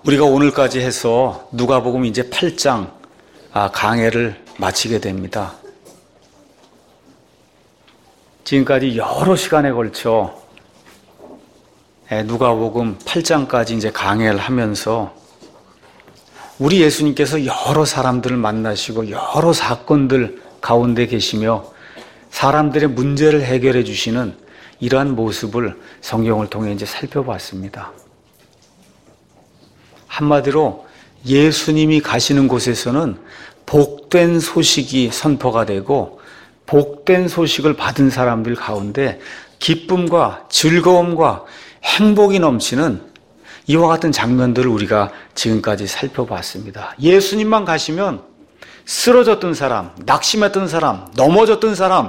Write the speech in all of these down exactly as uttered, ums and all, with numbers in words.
우리가 오늘까지 해서 누가복음 이제 팔 장 강해를 마치게 됩니다. 지금까지 여러 시간에 걸쳐 누가복음 팔 장까지 이제 강해를 하면서 우리 예수님께서 여러 사람들을 만나시고 여러 사건들 가운데 계시며 사람들의 문제를 해결해 주시는 이러한 모습을 성경을 통해 이제 살펴봤습니다. 한마디로 예수님이 가시는 곳에서는 복된 소식이 선포가 되고 복된 소식을 받은 사람들 가운데 기쁨과 즐거움과 행복이 넘치는 이와 같은 장면들을 우리가 지금까지 살펴봤습니다. 예수님만 가시면 쓰러졌던 사람, 낙심했던 사람, 넘어졌던 사람,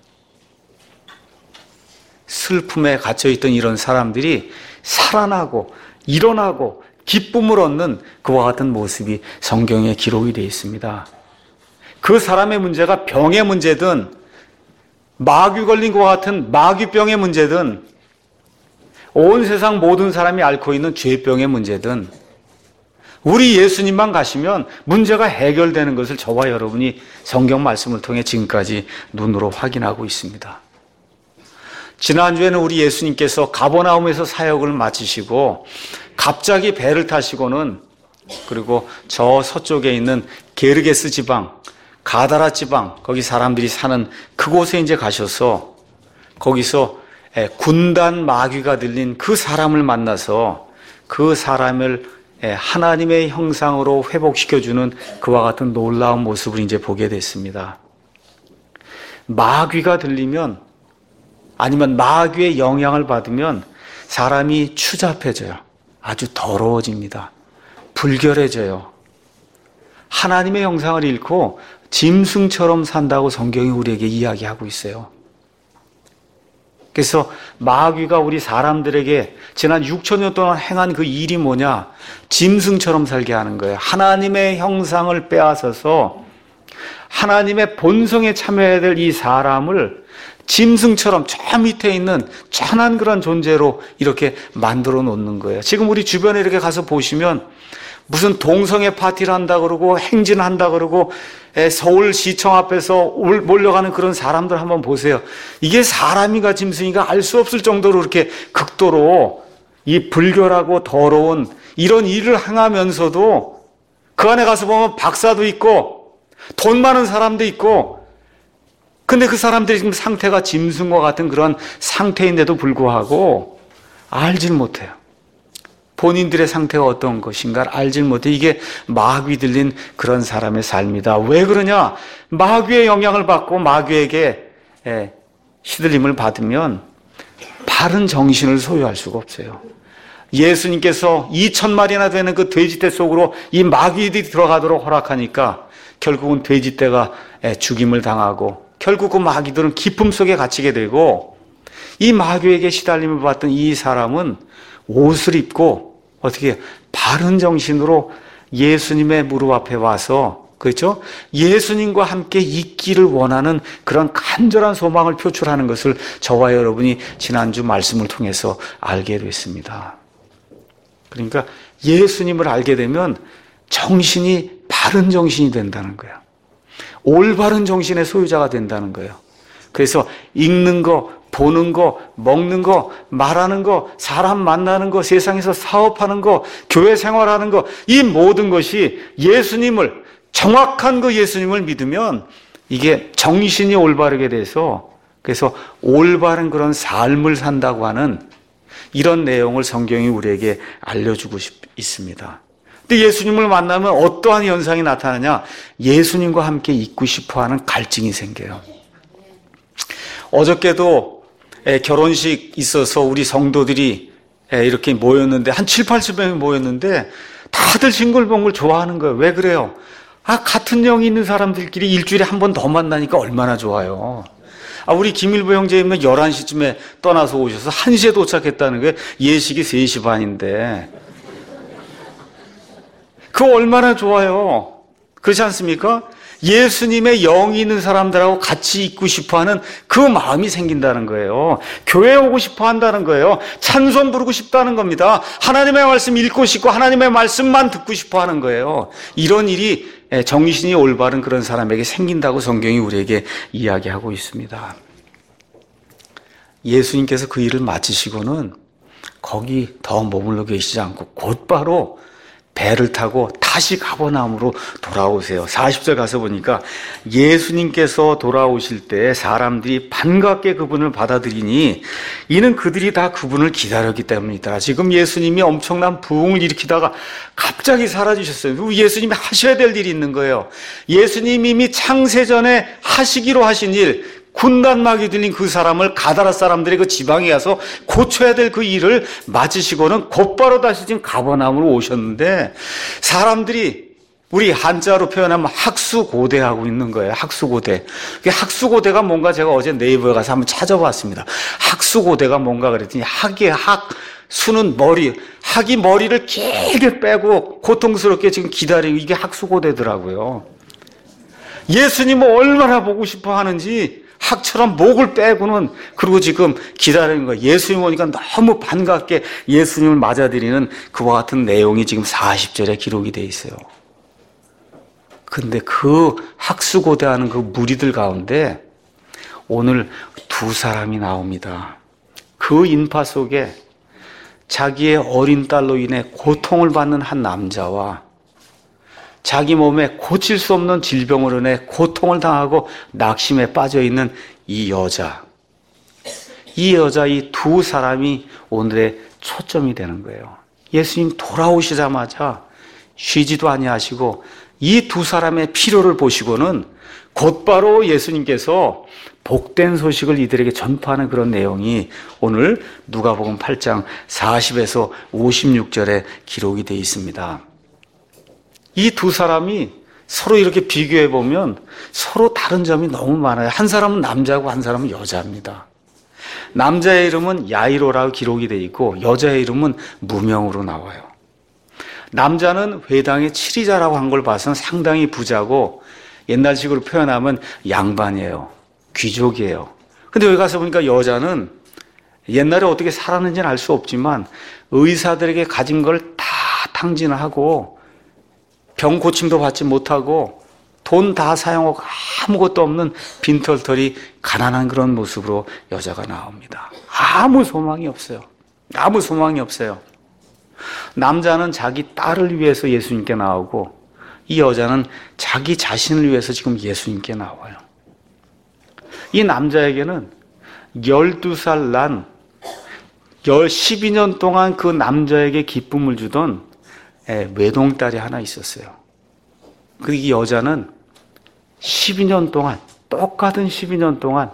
슬픔에 갇혀있던 이런 사람들이 살아나고 일어나고 기쁨을 얻는 그와 같은 모습이 성경에 기록이 되어 있습니다. 그 사람의 문제가 병의 문제든 마귀 걸린 것과 같은 마귀병의 문제든 온 세상 모든 사람이 앓고 있는 죄병의 문제든 우리 예수님만 가시면 문제가 해결되는 것을 저와 여러분이 성경 말씀을 통해 지금까지 눈으로 확인하고 있습니다. 지난주에는 우리 예수님께서 가버나움에서 사역을 마치시고 갑자기 배를 타시고는 그리고 저 서쪽에 있는 게르게스 지방, 가다라 지방, 거기 사람들이 사는 그곳에 이제 가셔서 거기서 군단 마귀가 들린 그 사람을 만나서 그 사람을 하나님의 형상으로 회복시켜주는 그와 같은 놀라운 모습을 이제 보게 됐습니다. 마귀가 들리면 아니면 마귀의 영향을 받으면 사람이 추잡해져요. 아주 더러워집니다. 불결해져요. 하나님의 형상을 잃고 짐승처럼 산다고 성경이 우리에게 이야기하고 있어요. 그래서 마귀가 우리 사람들에게 지난 육천 년 동안 행한 그 일이 뭐냐? 짐승처럼 살게 하는 거예요. 하나님의 형상을 빼앗아서 하나님의 본성에 참여해야 될 이 사람을 짐승처럼 저 밑에 있는 천한 그런 존재로 이렇게 만들어 놓는 거예요. 지금 우리 주변에 이렇게 가서 보시면 무슨 동성애 파티를 한다 그러고 행진한다 그러고 서울시청 앞에서 몰려가는 그런 사람들 한번 보세요. 이게 사람인가 짐승인가 알 수 없을 정도로 이렇게 극도로 이 불결하고 더러운 이런 일을 행하면서도 그 안에 가서 보면 박사도 있고 돈 많은 사람도 있고 근데 그 사람들이 지금 상태가 짐승과 같은 그런 상태인데도 불구하고 알질 못해요. 본인들의 상태가 어떤 것인가를 알질 못해. 이게 마귀 들린 그런 사람의 삶이다. 왜 그러냐? 마귀의 영향을 받고 마귀에게 시들림을 받으면 바른 정신을 소유할 수가 없어요. 예수님께서 이천 마리나 되는 그 돼지떼 속으로 이 마귀들이 들어가도록 허락하니까 결국은 돼지떼가 죽임을 당하고 결국 그 마귀들은 기품 속에 갇히게 되고 이 마귀에게 시달림을 받던 이 사람은 옷을 입고 어떻게 바른 정신으로 예수님의 무릎 앞에 와서 그렇죠? 예수님과 함께 있기를 원하는 그런 간절한 소망을 표출하는 것을 저와 여러분이 지난주 말씀을 통해서 알게 됐습니다. 그러니까 예수님을 알게 되면 정신이 바른 정신이 된다는 거예요. 올바른 정신의 소유자가 된다는 거예요. 그래서 읽는 거, 보는 거, 먹는 거, 말하는 거, 사람 만나는 거, 세상에서 사업하는 거, 교회 생활하는 거, 이 모든 것이 예수님을, 정확한 그 예수님을 믿으면 이게 정신이 올바르게 돼서 그래서 올바른 그런 삶을 산다고 하는 이런 내용을 성경이 우리에게 알려주고 있습니다. 근데 예수님을 만나면 어떠한 현상이 나타나냐? 예수님과 함께 있고 싶어하는 갈증이 생겨요. 어저께도 결혼식 있어서 우리 성도들이 이렇게 모였는데 한 칠, 팔십 명이 모였는데 다들 싱글벙글 좋아하는 거예요. 왜 그래요? 아, 같은 영이 있는 사람들끼리 일주일에 한 번 더 만나니까 얼마나 좋아요. 아, 우리 김일부 형제님은 열한 시쯤에 떠나서 오셔서 한 시에 도착했다는 거예요. 예식이 세 시 반인데. 그거 얼마나 좋아요. 그렇지 않습니까? 예수님의 영이 있는 사람들하고 같이 있고 싶어하는 그 마음이 생긴다는 거예요. 교회에 오고 싶어 한다는 거예요. 찬송 부르고 싶다는 겁니다. 하나님의 말씀 읽고 싶고 하나님의 말씀만 듣고 싶어 하는 거예요. 이런 일이 정신이 올바른 그런 사람에게 생긴다고 성경이 우리에게 이야기하고 있습니다. 예수님께서 그 일을 마치시고는 거기 더 머물러 계시지 않고 곧바로 배를 타고 다시 가버나움으로 돌아오세요. 사십 절 가서 보니까 예수님께서 돌아오실 때 사람들이 반갑게 그분을 받아들이니 이는 그들이 다 그분을 기다렸기 때문이다. 지금 예수님이 엄청난 부흥을 일으키다가 갑자기 사라지셨어요. 예수님이 하셔야 될 일이 있는 거예요. 예수님이 이미 창세전에 하시기로 하신 일, 군단막이 들린 그 사람을 가다라 사람들의 그 지방에 가서 고쳐야 될 그 일을 마치시고는 곧바로 다시 지금 가버나움으로 오셨는데 사람들이 우리 한자로 표현하면 학수고대하고 있는 거예요. 학수고대. 학수고대가 뭔가 제가 어제 네이버에 가서 한번 찾아봤습니다. 학수고대가 뭔가 그랬더니 학의 학, 수는 머리, 학이 머리를 길게 빼고 고통스럽게 지금 기다리고 이게 학수고대더라고요. 예수님을 얼마나 보고 싶어 하는지 학처럼 목을 빼고는 그리고 지금 기다리는 거예요. 예수님 오니까 너무 반갑게 예수님을 맞아들이는 그와 같은 내용이 지금 사십 절에 기록이 돼 있어요. 근데 그 학수고대하는 그 무리들 가운데 오늘 두 사람이 나옵니다. 그 인파 속에 자기의 어린 딸로 인해 고통을 받는 한 남자와 자기 몸에 고칠 수 없는 질병으로 인해 고통을 당하고 낙심에 빠져있는 이 여자. 이 여자, 이 두 사람이 오늘의 초점이 되는 거예요. 예수님 돌아오시자마자 쉬지도 아니하시고 이 두 사람의 필요를 보시고는 곧바로 예수님께서 복된 소식을 이들에게 전파하는 그런 내용이 오늘 누가복음 팔 장 사십에서 오십육 절에 기록이 되어 있습니다. 이 두 사람이 서로 이렇게 비교해 보면 서로 다른 점이 너무 많아요. 한 사람은 남자고 한 사람은 여자입니다. 남자의 이름은 야이로라고 기록이 되어 있고 여자의 이름은 무명으로 나와요. 남자는 회당의 치리자라고 한 걸 봐서는 상당히 부자고 옛날식으로 표현하면 양반이에요. 귀족이에요. 근데 여기 가서 보니까 여자는 옛날에 어떻게 살았는지는 알 수 없지만 의사들에게 가진 걸 다 탕진하고 병 고침도 받지 못하고 돈 다 사용하고 아무것도 없는 빈털털이 가난한 그런 모습으로 여자가 나옵니다. 아무 소망이 없어요. 아무 소망이 없어요. 남자는 자기 딸을 위해서 예수님께 나오고 이 여자는 자기 자신을 위해서 지금 예수님께 나와요. 이 남자에게는 열두 살 난 십이 년 동안 그 남자에게 기쁨을 주던 외동딸이 하나 있었어요. 그 이 여자는 십이 년 동안 똑같은 십이 년 동안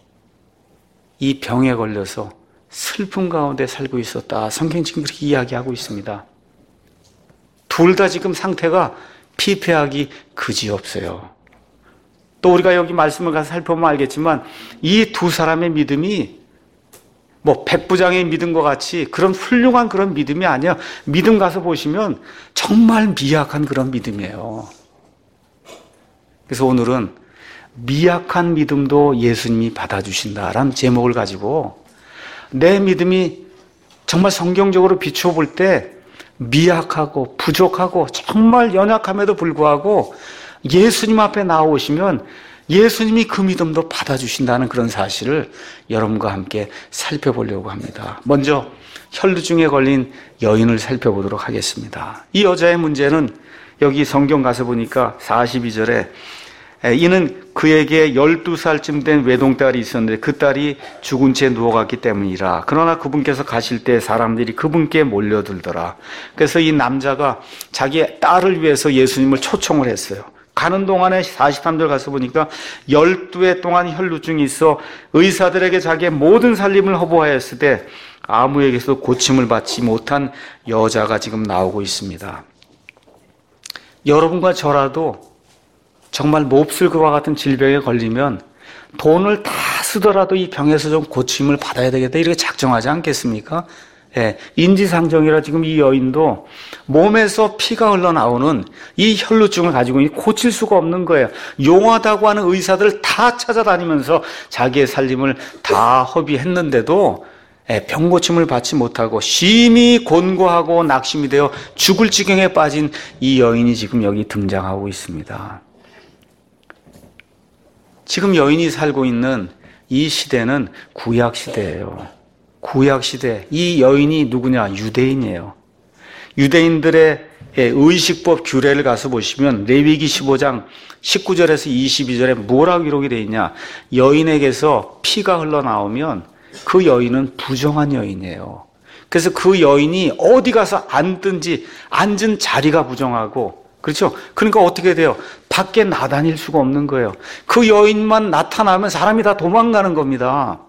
이 병에 걸려서 슬픔 가운데 살고 있었다. 성경 지금 그렇게 이야기하고 있습니다. 둘 다 지금 상태가 피폐하기 그지없어요. 또 우리가 여기 말씀을 가서 살펴보면 알겠지만 이 두 사람의 믿음이 뭐 백부장의 믿음과 같이 그런 훌륭한 그런 믿음이 아니야. 믿음 가서 보시면 정말 미약한 그런 믿음이에요. 그래서 오늘은 미약한 믿음도 예수님이 받아주신다라는 제목을 가지고 내 믿음이 정말 성경적으로 비춰볼 때 미약하고 부족하고 정말 연약함에도 불구하고 예수님 앞에 나오시면 예수님이 그 믿음도 받아주신다는 그런 사실을 여러분과 함께 살펴보려고 합니다. 먼저 혈루증에 걸린 여인을 살펴보도록 하겠습니다. 이 여자의 문제는 여기 성경 가서 보니까 사십이 절에 이는 그에게 열두 살쯤 된 외동딸이 있었는데 그 딸이 죽은 채 누워갔기 때문이라. 그러나 그분께서 가실 때 사람들이 그분께 몰려들더라. 그래서 이 남자가 자기 딸을 위해서 예수님을 초청을 했어요. 가는 동안에 사십삼 절 가서 보니까 열두 해 동안 혈루증이 있어 의사들에게 자기의 모든 살림을 허보하였을 때 아무에게서도 고침을 받지 못한 여자가 지금 나오고 있습니다. 여러분과 저라도 정말 몹쓸 그와 같은 질병에 걸리면 돈을 다 쓰더라도 이 병에서 좀 고침을 받아야 되겠다 이렇게 작정하지 않겠습니까? 예, 인지상정이라 지금 이 여인도 몸에서 피가 흘러나오는 이 혈루증을 가지고 고칠 수가 없는 거예요. 용하다고 하는 의사들 다 찾아다니면서 자기의 살림을 다 허비했는데도 예, 병 고침을 받지 못하고 심히 곤고하고 낙심이 되어 죽을 지경에 빠진 이 여인이 지금 여기 등장하고 있습니다. 지금 여인이 살고 있는 이 시대는 구약 시대예요. 구약 시대. 이 여인이 누구냐? 유대인이에요. 유대인들의 의식법 규례를 가서 보시면 레위기 십오 장 십구 절에서 이십이 절에 뭐라고 기록이 되어 있냐? 여인에게서 피가 흘러나오면 그 여인은 부정한 여인이에요. 그래서 그 여인이 어디 가서 앉든지 앉은 자리가 부정하고, 그렇죠? 그러니까 어떻게 돼요? 밖에 나다닐 수가 없는 거예요. 그 여인만 나타나면 사람이 다 도망가는 겁니다.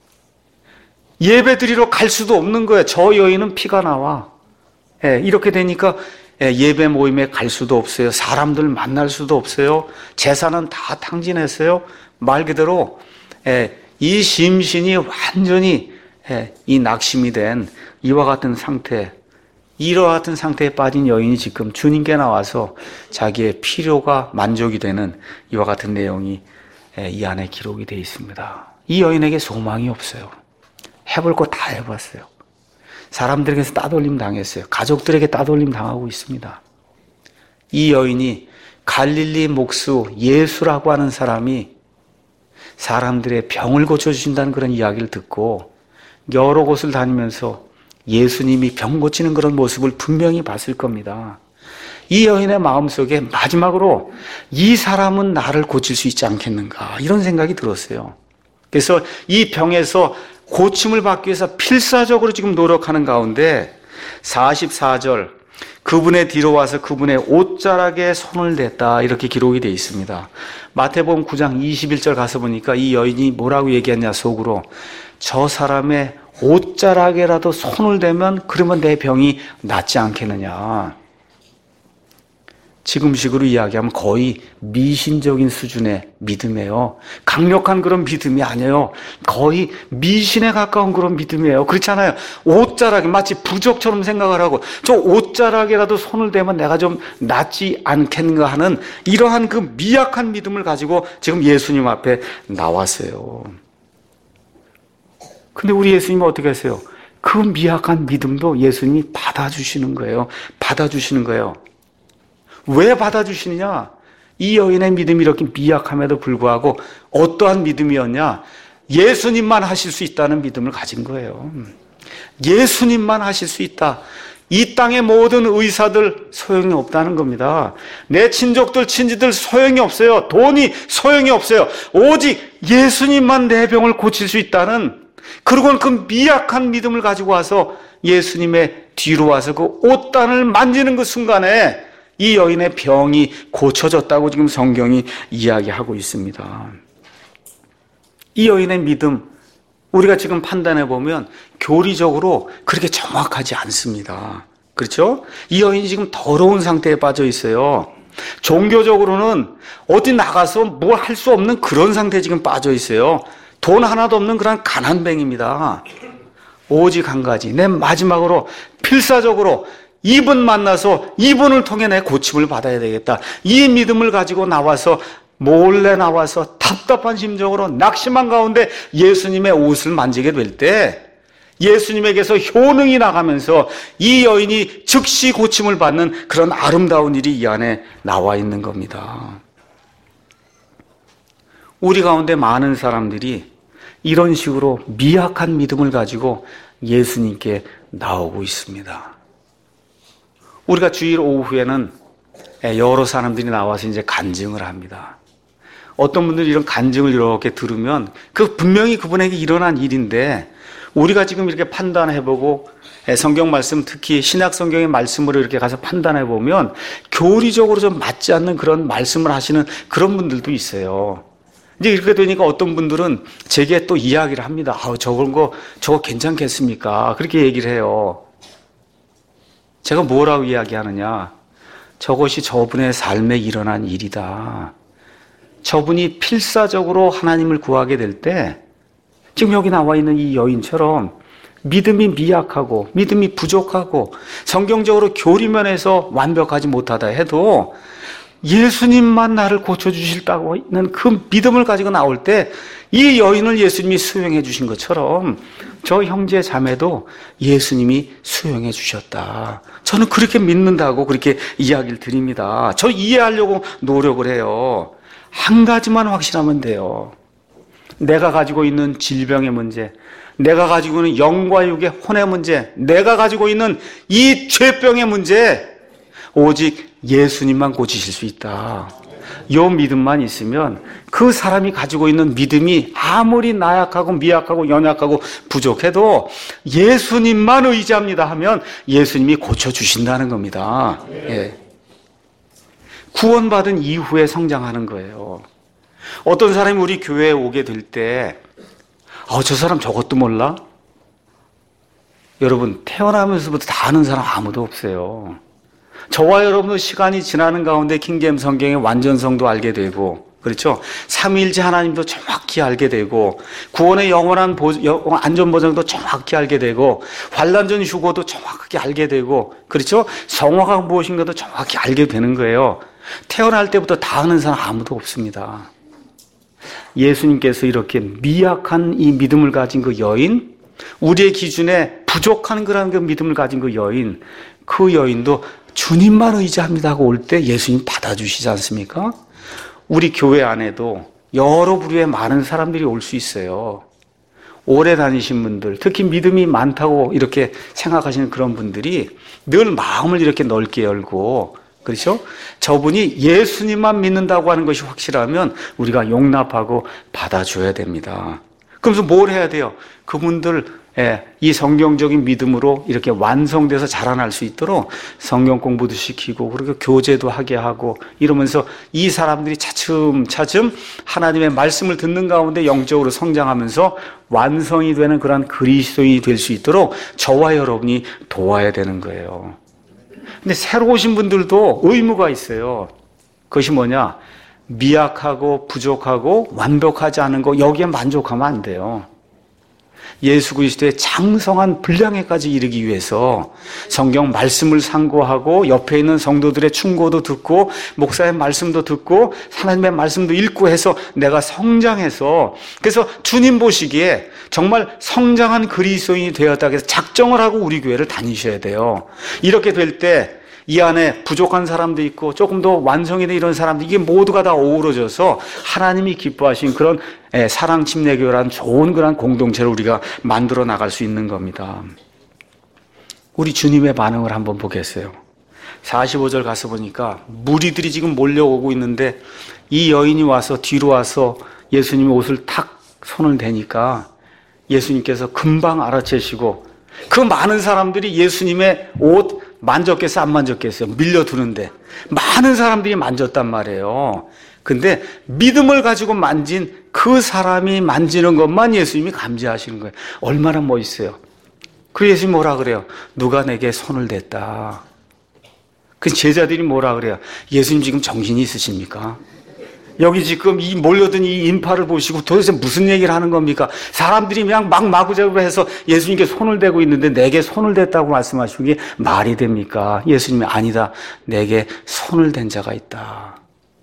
예배 드리러 갈 수도 없는 거예요. 저 여인은 피가 나와. 예, 이렇게 되니까 예배 모임에 갈 수도 없어요. 사람들 만날 수도 없어요. 제사는 다 탕진했어요. 말 그대로 예, 이 심신이 완전히 예, 이 낙심이 된 이와 같은 상태, 이와 같은 상태에 빠진 여인이 지금 주님께 나와서 자기의 필요가 만족이 되는 이와 같은 내용이 예, 이 안에 기록이 되어 있습니다. 이 여인에게 소망이 없어요. 해볼 거 다 해봤어요. 사람들에게서 따돌림 당했어요. 가족들에게 따돌림 당하고 있습니다. 이 여인이 갈릴리 목수 예수라고 하는 사람이 사람들의 병을 고쳐주신다는 그런 이야기를 듣고 여러 곳을 다니면서 예수님이 병 고치는 그런 모습을 분명히 봤을 겁니다. 이 여인의 마음속에 마지막으로 이 사람은 나를 고칠 수 있지 않겠는가 이런 생각이 들었어요. 그래서 이 병에서 고침을 받기 위해서 필사적으로 지금 노력하는 가운데 사십사 절 그분의 뒤로 와서 그분의 옷자락에 손을 댔다 이렇게 기록이 되어 있습니다. 마태복음 구 장 이십일 절 가서 보니까 이 여인이 뭐라고 얘기했냐 속으로 저 사람의 옷자락에라도 손을 대면 그러면 내 병이 낫지 않겠느냐. 지금식으로 이야기하면 거의 미신적인 수준의 믿음이에요. 강력한 그런 믿음이 아니에요. 거의 미신에 가까운 그런 믿음이에요. 그렇잖아요. 옷자락이 마치 부적처럼 생각을 하고 저 옷자락이라도 손을 대면 내가 좀 낫지 않겠는가 하는 이러한 그 미약한 믿음을 가지고 지금 예수님 앞에 나왔어요. 근데 우리 예수님은 어떻게 하세요? 그 미약한 믿음도 예수님이 받아주시는 거예요. 받아주시는 거예요. 왜 받아주시느냐? 이 여인의 믿음이 이렇게 미약함에도 불구하고 어떠한 믿음이었냐? 예수님만 하실 수 있다는 믿음을 가진 거예요. 예수님만 하실 수 있다. 이 땅의 모든 의사들 소용이 없다는 겁니다. 내 친족들, 친지들 소용이 없어요. 돈이 소용이 없어요. 오직 예수님만 내 병을 고칠 수 있다는, 그리고는 그 미약한 믿음을 가지고 와서 예수님의 뒤로 와서 그 옷단을 만지는 그 순간에 이 여인의 병이 고쳐졌다고 지금 성경이 이야기하고 있습니다. 이 여인의 믿음, 우리가 지금 판단해 보면 교리적으로 그렇게 정확하지 않습니다. 그렇죠? 이 여인이 지금 더러운 상태에 빠져 있어요. 종교적으로는 어디 나가서 뭘 할 수 없는 그런 상태에 지금 빠져 있어요. 돈 하나도 없는 그런 가난뱅입니다. 오직 한 가지, 내 마지막으로 필사적으로 이분 만나서 이분을 통해 내 고침을 받아야 되겠다. 이 믿음을 가지고 나와서 몰래 나와서 답답한 심정으로 낙심한 가운데 예수님의 옷을 만지게 될 때 예수님에게서 효능이 나가면서 이 여인이 즉시 고침을 받는 그런 아름다운 일이 이 안에 나와 있는 겁니다. 우리 가운데 많은 사람들이 이런 식으로 미약한 믿음을 가지고 예수님께 나오고 있습니다. 우리가 주일 오후에는 여러 사람들이 나와서 이제 간증을 합니다. 어떤 분들이 이런 간증을 이렇게 들으면 그 분명히 그분에게 일어난 일인데 우리가 지금 이렇게 판단해보고 성경 말씀, 특히 신약 성경의 말씀으로 이렇게 가서 판단해보면 교리적으로 좀 맞지 않는 그런 말씀을 하시는 그런 분들도 있어요. 이제 이렇게 되니까 어떤 분들은 제게 또 이야기를 합니다. 아, 저런 거, 저거 괜찮겠습니까? 그렇게 얘기를 해요. 제가 뭐라고 이야기하느냐? 저것이 저분의 삶에 일어난 일이다. 저분이 필사적으로 하나님을 구하게 될 때, 지금 여기 나와 있는 이 여인처럼 믿음이 미약하고 믿음이 부족하고 성경적으로 교리면에서 완벽하지 못하다 해도 예수님만 나를 고쳐주실다고 있는 그 믿음을 가지고 나올 때 이 여인을 예수님이 수용해 주신 것처럼 저 형제 자매도 예수님이 수용해 주셨다. 저는 그렇게 믿는다고 그렇게 이야기를 드립니다. 저 이해하려고 노력을 해요. 한 가지만 확실하면 돼요. 내가 가지고 있는 질병의 문제, 내가 가지고 있는 영과 육의 혼의 문제, 내가 가지고 있는 이 죄병의 문제, 오직 예수님만 고치실 수 있다. 이 믿음만 있으면 그 사람이 가지고 있는 믿음이 아무리 나약하고 미약하고 연약하고 부족해도 예수님만 의지합니다 하면 예수님이 고쳐주신다는 겁니다. 예. 구원받은 이후에 성장하는 거예요. 어떤 사람이 우리 교회에 오게 될 때 어, 저 사람 저것도 몰라? 여러분 태어나면서부터 다 아는 사람 아무도 없어요. 저와 여러분도 시간이 지나는 가운데 킹제임스 성경의 완전성도 알게 되고, 그렇죠? 삼위일체 하나님도 정확히 알게 되고, 구원의 영원한 보, 안전보장도 정확히 알게 되고, 환난전 휴고도 정확하게 알게 되고, 그렇죠? 성화가 무엇인가도 정확히 알게 되는 거예요. 태어날 때부터 다 아는 사람 아무도 없습니다. 예수님께서 이렇게 미약한 이 믿음을 가진 그 여인, 우리의 기준에 부족한 그런 그 믿음을 가진 그 여인, 그 여인도 주님만 의지합니다 하고 올 때 예수님 받아주시지 않습니까? 우리 교회 안에도 여러 부류의 많은 사람들이 올 수 있어요. 오래 다니신 분들, 특히 믿음이 많다고 이렇게 생각하시는 그런 분들이 늘 마음을 이렇게 넓게 열고, 그렇죠? 저분이 예수님만 믿는다고 하는 것이 확실하면 우리가 용납하고 받아줘야 됩니다. 그러면서 뭘 해야 돼요? 그분들 예, 이 성경적인 믿음으로 이렇게 완성돼서 자라날 수 있도록 성경 공부도 시키고 그리고 교제도 하게 하고 이러면서 이 사람들이 차츰차츰 하나님의 말씀을 듣는 가운데 영적으로 성장하면서 완성이 되는 그런 그리스도인이 될 수 있도록 저와 여러분이 도와야 되는 거예요. 근데 새로 오신 분들도 의무가 있어요. 그것이 뭐냐? 미약하고 부족하고 완벽하지 않은 거 여기에 만족하면 안 돼요. 예수 그리스도의 장성한 분량에까지 이르기 위해서 성경 말씀을 상고하고 옆에 있는 성도들의 충고도 듣고 목사의 말씀도 듣고 하나님의 말씀도 읽고 해서 내가 성장해서 그래서 주님 보시기에 정말 성장한 그리스도인이 되었다 해서 작정을 하고 우리 교회를 다니셔야 돼요. 이렇게 될 때 이 안에 부족한 사람도 있고 조금 더 완성이 된 이런 사람들 이게 모두가 다 어우러져서 하나님이 기뻐하신 그런 사랑 침례교회라는 좋은 그런 공동체를 우리가 만들어 나갈 수 있는 겁니다. 우리 주님의 반응을 한번 보겠어요. 사십오 절 가서 보니까 무리들이 지금 몰려오고 있는데 이 여인이 와서 뒤로 와서 예수님의 옷을 탁 손을 대니까 예수님께서 금방 알아채시고 그 많은 사람들이 예수님의 옷 만졌겠어 안 만졌겠어요? 밀려드는데 많은 사람들이 만졌단 말이에요. 근데 믿음을 가지고 만진 그 사람이 만지는 것만 예수님이 감지하시는 거예요. 얼마나 멋있어요. 그 예수님이 뭐라 그래요? 누가 내게 손을 댔다. 그 제자들이 뭐라 그래요? 예수님 지금 정신이 있으십니까? 여기 지금 이 몰려든 이 인파를 보시고 도대체 무슨 얘기를 하는 겁니까? 사람들이 그냥 막 마구잡이로 해서 예수님께 손을 대고 있는데 내게 손을 댔다고 말씀하시는 게 말이 됩니까? 예수님이 아니다. 내게 손을 댄 자가 있다.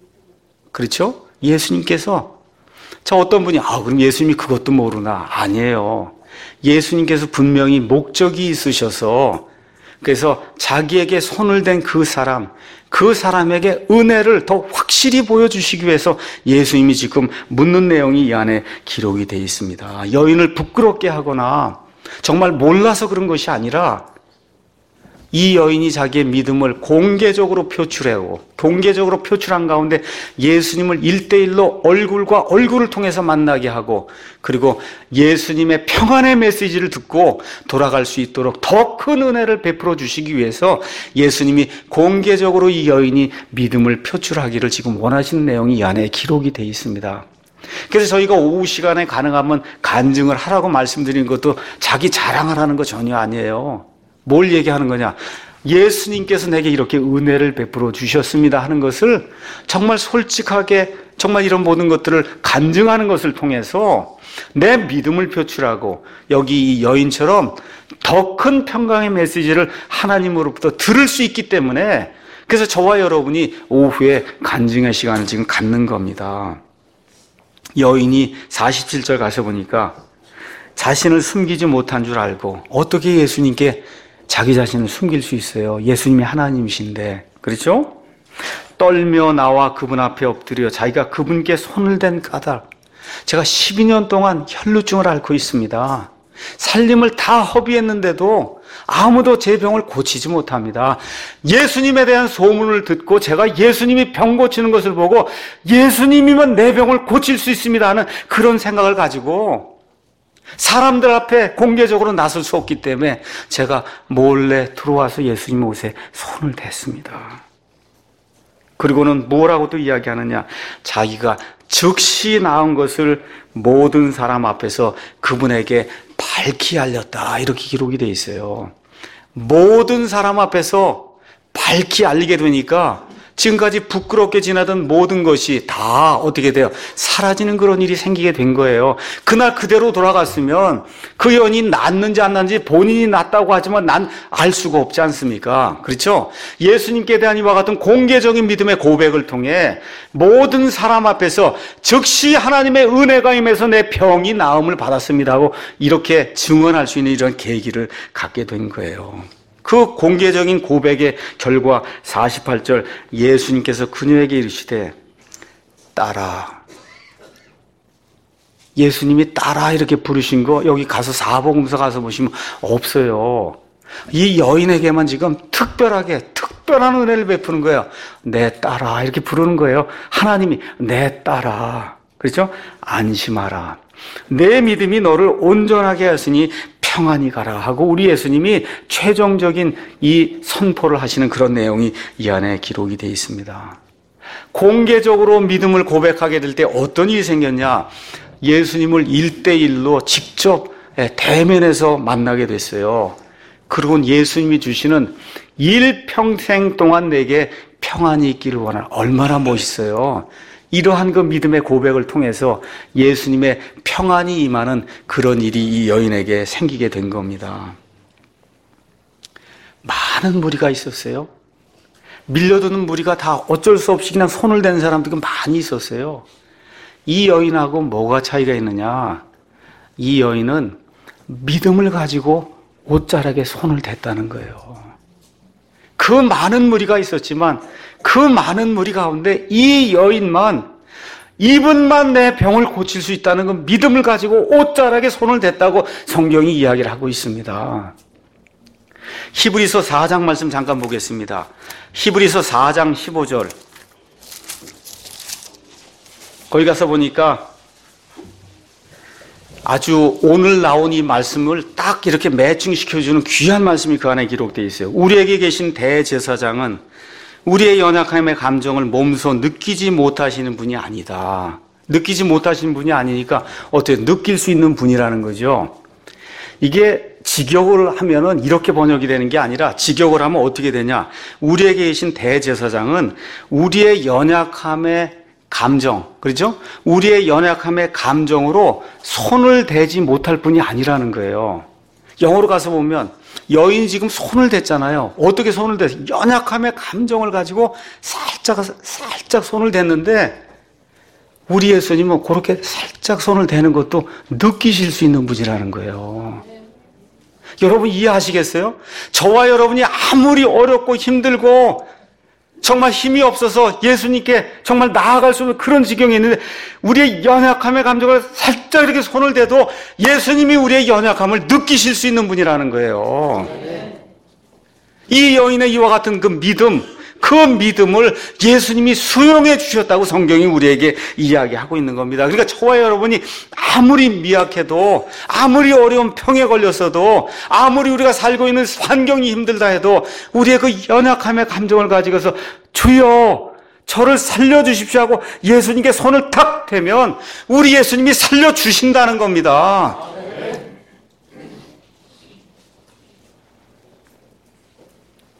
그렇죠? 예수님께서 저 어떤 분이 아 그럼 예수님이 그것도 모르나? 아니에요. 예수님께서 분명히 목적이 있으셔서 그래서 자기에게 손을 댄 그 사람, 그 사람에게 은혜를 더 확실히 보여주시기 위해서 예수님이 지금 묻는 내용이 이 안에 기록이 되어 있습니다. 여인을 부끄럽게 하거나 정말 몰라서 그런 것이 아니라 이 여인이 자기의 믿음을 공개적으로 표출하고 공개적으로 표출한 가운데 예수님을 일대일로 얼굴과 얼굴을 통해서 만나게 하고 그리고 예수님의 평안의 메시지를 듣고 돌아갈 수 있도록 더 큰 은혜를 베풀어 주시기 위해서 예수님이 공개적으로 이 여인이 믿음을 표출하기를 지금 원하시는 내용이 이 안에 기록이 되어 있습니다. 그래서 저희가 오후 시간에 가능하면 간증을 하라고 말씀드리는 것도 자기 자랑을 하는 거 전혀 아니에요. 뭘 얘기하는 거냐? 예수님께서 내게 이렇게 은혜를 베풀어 주셨습니다 하는 것을 정말 솔직하게 정말 이런 모든 것들을 간증하는 것을 통해서 내 믿음을 표출하고 여기 이 여인처럼 더 큰 평강의 메시지를 하나님으로부터 들을 수 있기 때문에 그래서 저와 여러분이 오후에 간증의 시간을 지금 갖는 겁니다. 여인이 사십칠 절 가서 보니까 자신을 숨기지 못한 줄 알고 어떻게 예수님께 자기 자신을 숨길 수 있어요? 예수님이 하나님이신데. 그렇죠? 떨며 나와 그분 앞에 엎드려 자기가 그분께 손을 댄 까닭. 제가 십이 년 동안 혈루증을 앓고 있습니다. 살림을 다 허비했는데도 아무도 제 병을 고치지 못합니다. 예수님에 대한 소문을 듣고 제가 예수님이 병 고치는 것을 보고 예수님이면 내 병을 고칠 수 있습니다 하는 그런 생각을 가지고 사람들 앞에 공개적으로 나설 수 없기 때문에 제가 몰래 들어와서 예수님 옷에 손을 댔습니다. 그리고는 뭐라고 또 이야기하느냐, 자기가 즉시 나은 것을 모든 사람 앞에서 그분에게 밝히 알렸다, 이렇게 기록이 되어 있어요. 모든 사람 앞에서 밝히 알리게 되니까 지금까지 부끄럽게 지나던 모든 것이 다 어떻게 돼요? 사라지는 그런 일이 생기게 된 거예요. 그날 그대로 돌아갔으면 그 여인이 낫는지 안 낫는지 본인이 낫다고 하지만 난 알 수가 없지 않습니까? 그렇죠? 예수님께 대한 이와 같은 공개적인 믿음의 고백을 통해 모든 사람 앞에서 즉시 하나님의 은혜가 임해서 내 병이 나음을 받았습니다 하고 이렇게 증언할 수 있는 이런 계기를 갖게 된 거예요. 그 공개적인 고백의 결과 사십팔 절 예수님께서 그녀에게 이르시되 따라. 예수님이 따라 이렇게 부르신 거 여기 가서 사복음서 가서 보시면 없어요. 이 여인에게만 지금 특별하게 특별한 은혜를 베푸는 거예요. 내 따라 이렇게 부르는 거예요. 하나님이 내 따라. 그렇죠? 안심하라. 내 믿음이 너를 온전하게 하였으니 평안히 가라 하고 우리 예수님이 최종적인 이 선포를 하시는 그런 내용이 이 안에 기록이 되어 있습니다. 공개적으로 믿음을 고백하게 될 때 어떤 일이 생겼냐? 예수님을 일대일로 직접 대면해서 만나게 됐어요. 그리고 예수님이 주시는 일평생 동안 내게 평안이 있기를 원하는, 얼마나 멋있어요. 이러한 그 믿음의 고백을 통해서 예수님의 평안이 임하는 그런 일이 이 여인에게 생기게 된 겁니다. 많은 무리가 있었어요. 밀려드는 무리가 다 어쩔 수 없이 그냥 손을 댄 사람들이 많이 있었어요. 이 여인하고 뭐가 차이가 있느냐? 이 여인은 믿음을 가지고 옷자락에 손을 댔다는 거예요. 그 많은 무리가 있었지만 그 많은 무리 가운데 이 여인만, 이분만 내 병을 고칠 수 있다는 그 믿음을 가지고 옷자락에 손을 댔다고 성경이 이야기를 하고 있습니다. 히브리서 사 장 말씀 잠깐 보겠습니다. 히브리서 사 장 십오 절. 거기 가서 보니까 아주 오늘 나온 이 말씀을 딱 이렇게 매칭시켜주는 귀한 말씀이 그 안에 기록되어 있어요. 우리에게 계신 대제사장은 우리의 연약함의 감정을 몸소 느끼지 못하시는 분이 아니다. 느끼지 못하시는 분이 아니니까 어떻게 느낄 수 있는 분이라는 거죠. 이게 직역을 하면은 이렇게 번역이 되는 게 아니라 직역을 하면 어떻게 되냐? 우리에게 계신 대제사장은 우리의 연약함의 감정, 그렇죠? 우리의 연약함의 감정으로 손을 대지 못할 분이 아니라는 거예요. 영어로 가서 보면 여인이 지금 손을 댔잖아요. 어떻게 손을 댔어요? 연약함의 감정을 가지고 살짝 살짝 손을 댔는데 우리 예수님은 그렇게 살짝 손을 대는 것도 느끼실 수 있는 분이라는 거예요. 여러분 이해하시겠어요? 저와 여러분이 아무리 어렵고 힘들고 정말 힘이 없어서 예수님께 정말 나아갈 수 없는 그런 지경에 있는데 우리의 연약함의 감정을 살짝 이렇게 손을 대도 예수님이 우리의 연약함을 느끼실 수 있는 분이라는 거예요. 이 여인의 이와 같은 그 믿음, 그 믿음을 예수님이 수용해 주셨다고 성경이 우리에게 이야기하고 있는 겁니다. 그러니까 저와 여러분이 아무리 미약해도, 아무리 어려운 병에 걸렸어도, 아무리 우리가 살고 있는 환경이 힘들다 해도 우리의 그 연약함의 감정을 가지고서 주여 저를 살려주십시오 하고 예수님께 손을 탁 대면 우리 예수님이 살려주신다는 겁니다.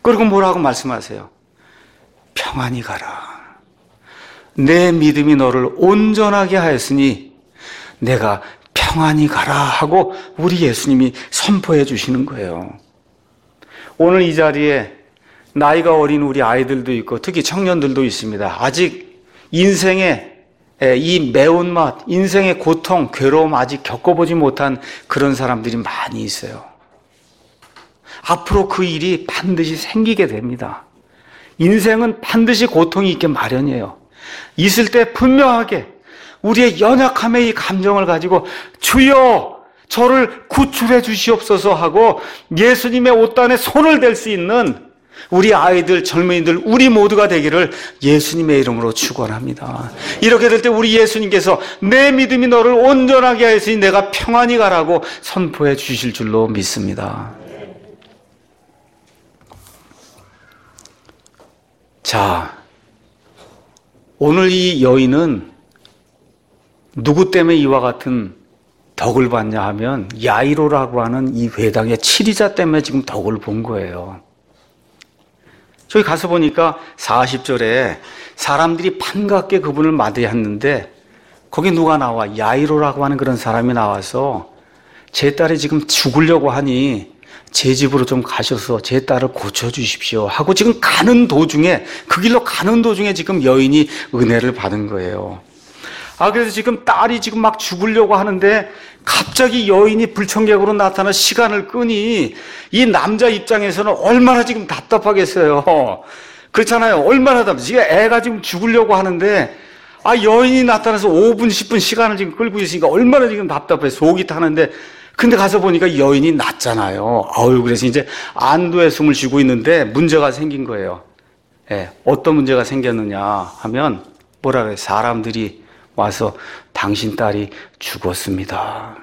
그리고 뭐라고 말씀하세요? 평안히 가라. 내 믿음이 너를 온전하게 하였으니 내가 평안히 가라 하고 우리 예수님이 선포해 주시는 거예요. 오늘 이 자리에 나이가 어린 우리 아이들도 있고 특히 청년들도 있습니다. 아직 인생의 이 매운맛, 인생의 고통, 괴로움 아직 겪어보지 못한 그런 사람들이 많이 있어요. 앞으로 그 일이 반드시 생기게 됩니다. 인생은 반드시 고통이 있게 마련이에요. 있을 때 분명하게 우리의 연약함의 이 감정을 가지고 주여 저를 구출해 주시옵소서 하고 예수님의 옷단에 손을 댈 수 있는 우리 아이들, 젊은이들, 우리 모두가 되기를 예수님의 이름으로 축원합니다. 이렇게 될 때 우리 예수님께서 내 믿음이 너를 온전하게 하였으니 내가 평안히 가라고 선포해 주실 줄로 믿습니다. 자, 오늘 이 여인은 누구 때문에 이와 같은 덕을 받냐 하면 야이로라고 하는 이 회당의 치리자 때문에 지금 덕을 본 거예요. 저기 가서 보니까 사십 절에 사람들이 반갑게 그분을 맞이했는데 거기 누가 나와? 야이로라고 하는 그런 사람이 나와서 제 딸이 지금 죽으려고 하니 제 집으로 좀 가셔서 제 딸을 고쳐주십시오 하고 지금 가는 도중에, 그 길로 가는 도중에 지금 여인이 은혜를 받은 거예요. 아, 그래서 지금 딸이 지금 막 죽으려고 하는데 갑자기 여인이 불청객으로 나타나 시간을 끄니 이 남자 입장에서는 얼마나 지금 답답하겠어요. 그렇잖아요. 얼마나 답답해. 지금 애가 지금 죽으려고 하는데 아, 여인이 나타나서 오 분, 십 분 시간을 지금 끌고 있으니까 얼마나 지금 답답해. 속이 타는데 근데 가서 보니까 여인이 낫잖아요. 아유, 그래서 이제 안도의 숨을 쉬고 있는데 문제가 생긴 거예요. 예, 어떤 문제가 생겼느냐 하면 뭐라 그래요? 사람들이 와서 당신 딸이 죽었습니다.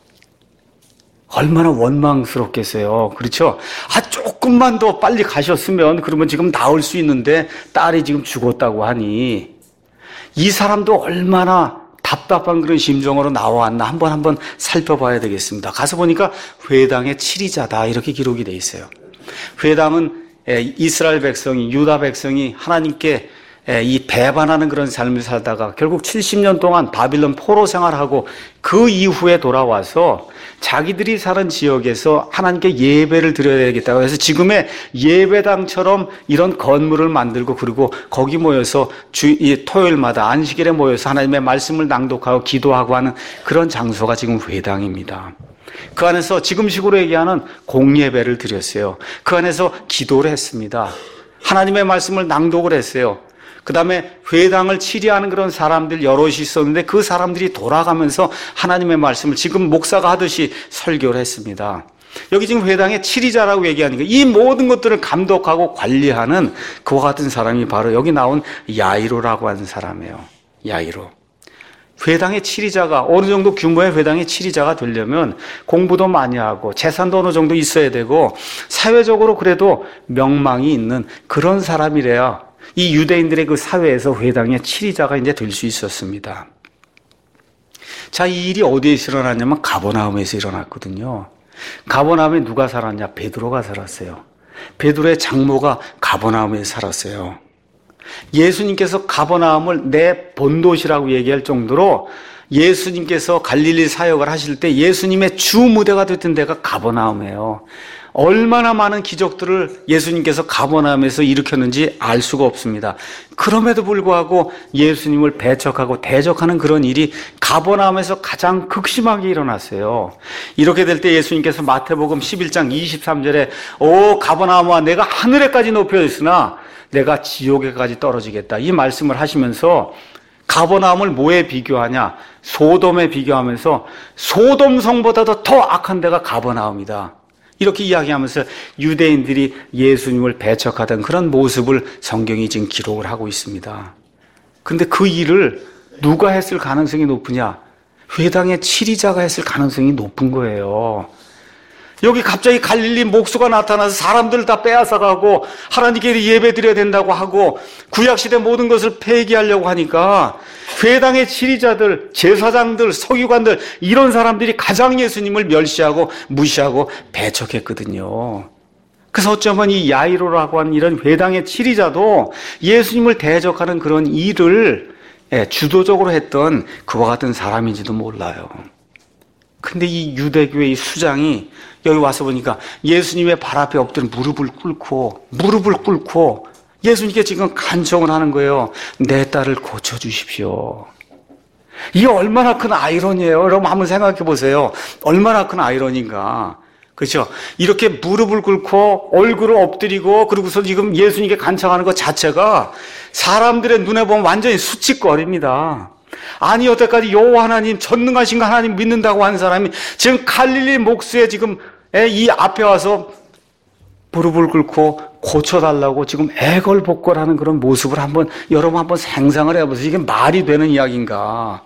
얼마나 원망스럽겠어요. 그렇죠? 아, 조금만 더 빨리 가셨으면 그러면 지금 나을 수 있는데 딸이 지금 죽었다고 하니 이 사람도 얼마나 답답한 그런 심정으로 나왔나 한번 한번 살펴봐야 되겠습니다. 가서 보니까 회당의 치리자다 이렇게 기록이 돼 있어요. 회당은 이스라엘 백성이, 유다 백성이 하나님께 이 배반하는 그런 삶을 살다가 결국 칠십 년 동안 바빌론 포로 생활하고 그 이후에 돌아와서 자기들이 사는 지역에서 하나님께 예배를 드려야 되겠다고 해서 지금의 예배당처럼 이런 건물을 만들고 그리고 거기 모여서 주, 이 토요일마다 안식일에 모여서 하나님의 말씀을 낭독하고 기도하고 하는 그런 장소가 지금 회당입니다. 그 안에서 지금식으로 얘기하는 공예배를 드렸어요. 그 안에서 기도를 했습니다. 하나님의 말씀을 낭독을 했어요. 그 다음에 회당을 치리하는 그런 사람들 여럿이 있었는데 그 사람들이 돌아가면서 하나님의 말씀을 지금 목사가 하듯이 설교를 했습니다. 여기 지금 회당의 치리자라고 얘기하니까 이 모든 것들을 감독하고 관리하는 그와 같은 사람이 바로 여기 나온 야이로라고 하는 사람이에요. 야이로. 회당의 치리자가 어느 정도 규모의 회당의 치리자가 되려면 공부도 많이 하고 재산도 어느 정도 있어야 되고 사회적으로 그래도 명망이 있는 그런 사람이래야 이 유대인들의 그 사회에서 회당의 치리자가 이제 될 수 있었습니다. 자, 이 일이 어디에서 일어났냐면 가버나움에서 일어났거든요. 가버나움에 누가 살았냐? 베드로가 살았어요. 베드로의 장모가 가버나움에 살았어요. 예수님께서 가버나움을 내 본도시라고 얘기할 정도로 예수님께서 갈릴리 사역을 하실 때 예수님의 주 무대가 됐던 데가 가버나움이에요. 얼마나 많은 기적들을 예수님께서 가버나움에서 일으켰는지 알 수가 없습니다. 그럼에도 불구하고 예수님을 배척하고 대적하는 그런 일이 가버나움에서 가장 극심하게 일어났어요. 이렇게 될 때 예수님께서 마태복음 십일 장 이십삼 절에 오 가버나움아 내가 하늘에까지 높여졌으나 내가 지옥에까지 떨어지겠다 이 말씀을 하시면서 가버나움을 뭐에 비교하냐? 소돔에 비교하면서 소돔 성보다도 더 악한 데가 가버나움이다. 이렇게 이야기하면서 유대인들이 예수님을 배척하던 그런 모습을 성경이 지금 기록을 하고 있습니다. 그런데 그 일을 누가 했을 가능성이 높으냐? 회당의 치리자가 했을 가능성이 높은 거예요. 여기 갑자기 갈릴리 목수가 나타나서 사람들을 다 빼앗아가고 하나님께 예배 드려야 된다고 하고 구약시대 모든 것을 폐기하려고 하니까 회당의 치리자들, 제사장들, 서기관들 이런 사람들이 가장 예수님을 멸시하고 무시하고 배척했거든요. 그래서 어쩌면 이 야이로라고 하는 이런 회당의 치리자도 예수님을 대적하는 그런 일을 주도적으로 했던 그와 같은 사람인지도 몰라요. 근데 이 유대교의 이 수장이 여기 와서 보니까 예수님의 발 앞에 엎드려 무릎을 꿇고 무릎을 꿇고 예수님께 지금 간청을 하는 거예요. 내 딸을 고쳐주십시오. 이게 얼마나 큰 아이러니예요. 여러분 한번 생각해 보세요. 얼마나 큰 아이러니인가. 그렇죠? 이렇게 무릎을 꿇고 얼굴을 엎드리고 그러고서 지금 예수님께 간청하는 것 자체가 사람들의 눈에 보면 완전히 수치거리입니다. 아니 여태까지 여호와 하나님, 전능하신 하나님 믿는다고 하는 사람이 지금 갈릴리 목수에 지금 이 앞에 와서 무릎을 꿇고 고쳐달라고 지금 애걸복걸하는 그런 모습을 한번 여러분 한번 상상을 해보세요. 이게 말이 되는 이야기인가?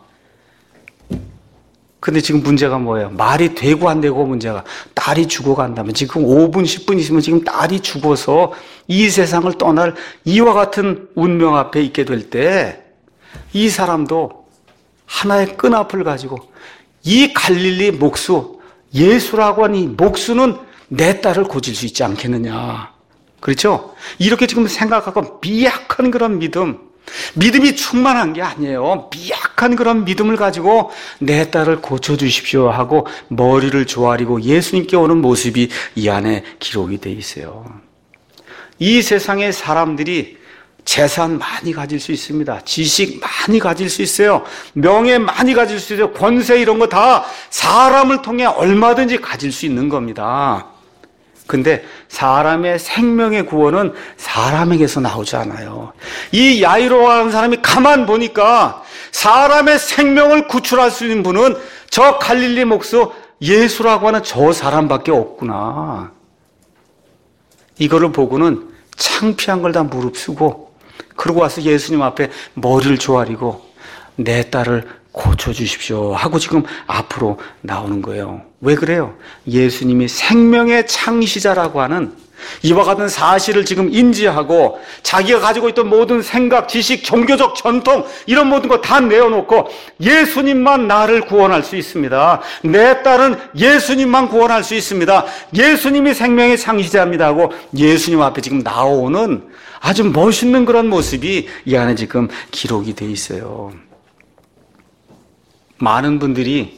근데 지금 문제가 뭐예요? 말이 되고 안 되고 문제가, 딸이 죽어간다면 지금 오 분, 십 분 있으면 지금 딸이 죽어서 이 세상을 떠날 이와 같은 운명 앞에 있게 될 때 이 사람도 하나의 끈앞을 가지고 이 갈릴리 목수, 예수라고 하는 이 목수는 내 딸을 고칠 수 있지 않겠느냐. 그렇죠? 이렇게 지금 생각하고 미약한 그런 믿음, 믿음이 충만한 게 아니에요. 미약한 그런 믿음을 가지고 내 딸을 고쳐주십시오 하고 머리를 조아리고 예수님께 오는 모습이 이 안에 기록이 돼 있어요. 이 세상의 사람들이 재산 많이 가질 수 있습니다. 지식 많이 가질 수 있어요. 명예 많이 가질 수 있어요. 권세 이런 거 다 사람을 통해 얼마든지 가질 수 있는 겁니다. 근데 사람의 생명의 구원은 사람에게서 나오지 않아요. 이 야이로라는 사람이 가만 보니까 사람의 생명을 구출할 수 있는 분은 저 갈릴리 목수 예수라고 하는 저 사람밖에 없구나. 이거를 보고는 창피한 걸 다 무릅쓰고 그러고 와서 예수님 앞에 머리를 조아리고 내 딸을 고쳐주십시오 하고 지금 앞으로 나오는 거예요. 왜 그래요? 예수님이 생명의 창시자라고 하는 이와 같은 사실을 지금 인지하고 자기가 가지고 있던 모든 생각, 지식, 종교적 전통 이런 모든 거 다 내어놓고 예수님만 나를 구원할 수 있습니다. 내 딸은 예수님만 구원할 수 있습니다. 예수님이 생명의 창시자입니다 하고 예수님 앞에 지금 나오는 아주 멋있는 그런 모습이 이 안에 지금 기록이 돼 있어요. 많은 분들이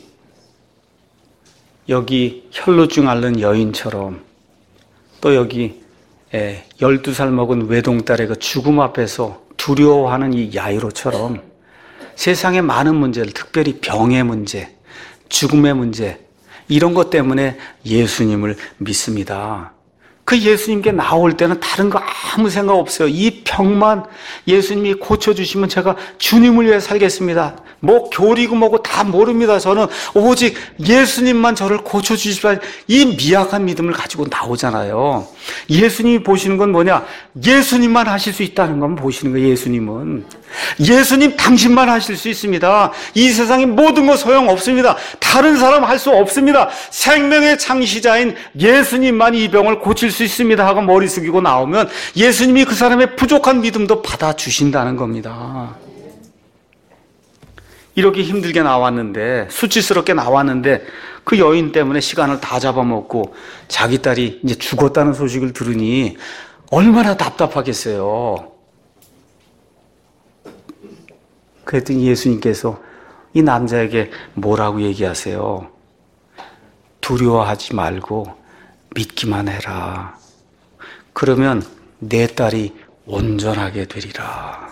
여기 혈루증 앓는 여인처럼 또 여기 열두 살 먹은 외동딸의 그 죽음 앞에서 두려워하는 이 야이로처럼 세상의 많은 문제를, 특별히 병의 문제, 죽음의 문제 이런 것 때문에 예수님을 믿습니다. 그 예수님께 나올 때는 다른 거 아무 생각 없어요. 이 병만 예수님이 고쳐주시면 제가 주님을 위해 살겠습니다. 뭐 교리고 뭐고 다 모릅니다. 저는 오직 예수님만 저를 고쳐주십시오. 이 미약한 믿음을 가지고 나오잖아요. 예수님이 보시는 건 뭐냐? 예수님만 하실 수 있다는 건 보시는 거예요. 예수님은 예수님 당신만 하실 수 있습니다. 이 세상에 모든 거 소용없습니다. 다른 사람 할 수 없습니다. 생명의 창시자인 예수님만 이 병을 고칠 수 있습니다 하고 머리 숙이고 나오면 예수님이 그 사람의 부족한 믿음도 받아주신다는 겁니다. 이렇게 힘들게 나왔는데, 수치스럽게 나왔는데 그 여인 때문에 시간을 다 잡아먹고 자기 딸이 이제 죽었다는 소식을 들으니 얼마나 답답하겠어요. 그랬더니 예수님께서 이 남자에게 뭐라고 얘기하세요? 두려워하지 말고 믿기만 해라. 그러면 내 딸이 온전하게 되리라.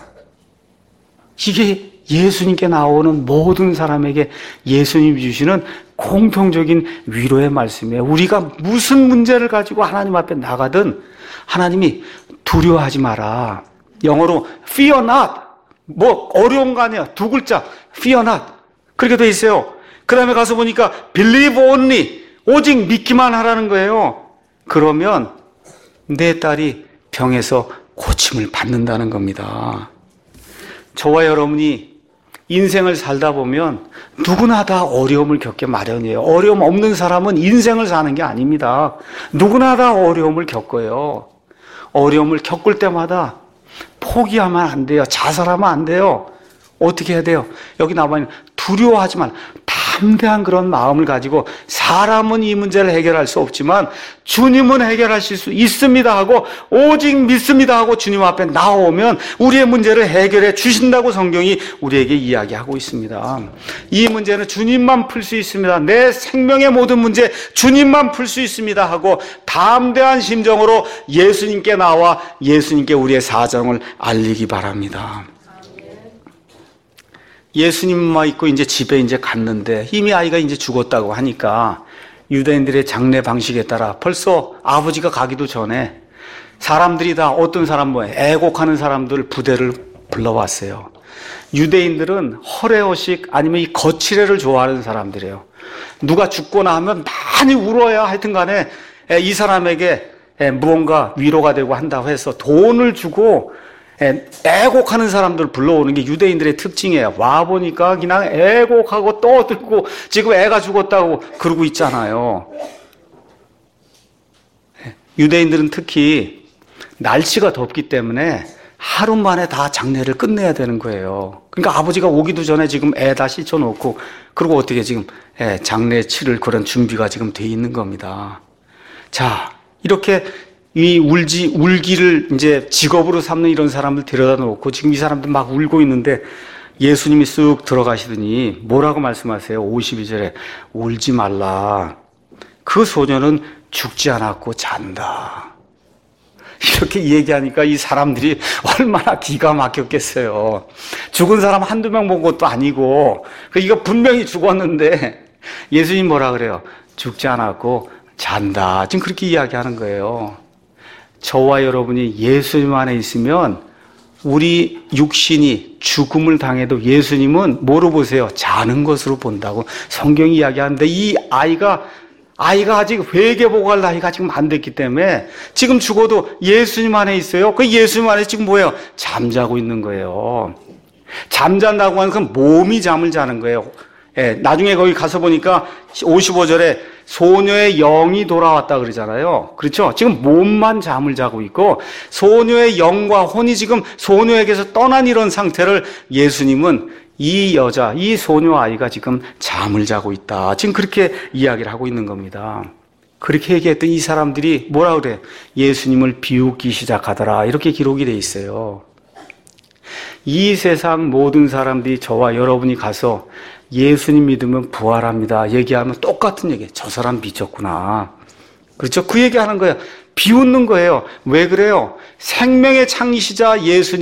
이게 예수님께 나오는 모든 사람에게 예수님이 주시는 공통적인 위로의 말씀이에요. 우리가 무슨 문제를 가지고 하나님 앞에 나가든 하나님이 두려워하지 마라. 영어로 fear not. 뭐 어려운 거 아니야. 두 글자 fear not. 그렇게 돼 있어요. 그 다음에 가서 보니까 believe only. 오직 믿기만 하라는 거예요. 그러면 내 딸이 병에서 고침을 받는다는 겁니다. 저와 여러분이 인생을 살다 보면 누구나 다 어려움을 겪게 마련이에요. 어려움 없는 사람은 인생을 사는 게 아닙니다. 누구나 다 어려움을 겪어요. 어려움을 겪을 때마다 포기하면 안 돼요. 자살하면 안 돼요. 어떻게 해야 돼요? 여기 나와있는 두려워하지 말. 다 담대한 그런 마음을 가지고 사람은 이 문제를 해결할 수 없지만 주님은 해결하실 수 있습니다 하고 오직 믿습니다 하고 주님 앞에 나오면 우리의 문제를 해결해 주신다고 성경이 우리에게 이야기하고 있습니다. 이 문제는 주님만 풀 수 있습니다. 내 생명의 모든 문제 주님만 풀 수 있습니다 하고 담대한 심정으로 예수님께 나와 예수님께 우리의 사정을 알리기 바랍니다. 예수님만 있고 이제 집에 이제 갔는데 이미 아이가 이제 죽었다고 하니까 유대인들의 장례 방식에 따라 벌써 아버지가 가기도 전에 사람들이 다 어떤 사람 뭐 애곡하는 사람들 부대를 불러왔어요. 유대인들은 허례허식 아니면 이 거칠애를 좋아하는 사람들이에요. 누가 죽거나 하면 많이 울어야 하여튼 간에 이 사람에게 무언가 위로가 되고 한다고 해서 돈을 주고 애곡하는 사람들 불러오는 게 유대인들의 특징이에요. 와보니까 그냥 애곡하고 떠들고 지금 애가 죽었다고 그러고 있잖아요. 유대인들은 특히 날씨가 덥기 때문에 하루 만에 다 장례를 끝내야 되는 거예요. 그러니까 아버지가 오기도 전에 지금 애 다 씻어놓고 그리고 어떻게 지금 장례 치를 그런 준비가 지금 돼 있는 겁니다. 자, 이렇게 이 울지, 울기를 이제 직업으로 삼는 이런 사람을 데려다 놓고 지금 이 사람들 막 울고 있는데 예수님이 쑥 들어가시더니 뭐라고 말씀하세요? 오십이 절에 울지 말라. 그 소녀는 죽지 않았고 잔다. 이렇게 얘기하니까 이 사람들이 얼마나 기가 막혔겠어요. 죽은 사람 한두 명 본 것도 아니고 이거 분명히 죽었는데 예수님 뭐라 그래요? 죽지 않았고 잔다. 지금 그렇게 이야기하는 거예요. 저와 여러분이 예수님 안에 있으면 우리 육신이 죽음을 당해도 예수님은 뭐로 보세요? 자는 것으로 본다고 성경이 이야기하는데 이 아이가 아이가 아직 회개보고 할 나이가 지금 안 됐기 때문에 지금 죽어도 예수님 안에 있어요. 그 예수님 안에 지금 뭐예요? 잠자고 있는 거예요. 잠잔다고 하는 건 몸이 잠을 자는 거예요. 예, 나중에 거기 가서 보니까 오십오 절에 소녀의 영이 돌아왔다 그러잖아요. 그렇죠? 지금 몸만 잠을 자고 있고 소녀의 영과 혼이 지금 소녀에게서 떠난 이런 상태를 예수님은 이 여자, 이 소녀 아이가 지금 잠을 자고 있다. 지금 그렇게 이야기를 하고 있는 겁니다. 그렇게 얘기했던 이 사람들이 뭐라 그래? 예수님을 비웃기 시작하더라. 이렇게 기록이 돼 있어요. 이 세상 모든 사람들이 저와 여러분이 가서 예수님 믿으면 부활합니다 얘기하면 똑같은 얘기예요. 저 사람 미쳤구나. 그렇죠? 그 얘기하는 거예요. 비웃는 거예요. 왜 그래요? 생명의 창시자 예수님